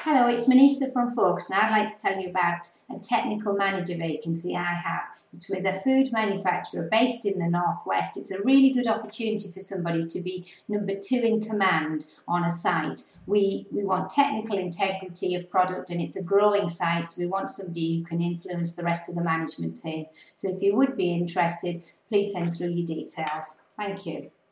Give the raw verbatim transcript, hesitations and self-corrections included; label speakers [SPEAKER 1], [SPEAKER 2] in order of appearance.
[SPEAKER 1] Hello, it's Manisa from Focus, and I'd like to tell you about a technical manager vacancy I have. It's with a food manufacturer based in the Northwest. It's a really good opportunity for somebody to be number two in command on a site. We, we want technical integrity of product, and it's a growing site, so we want somebody who can influence the rest of the management team. So if you would be interested, please send through your details. Thank you.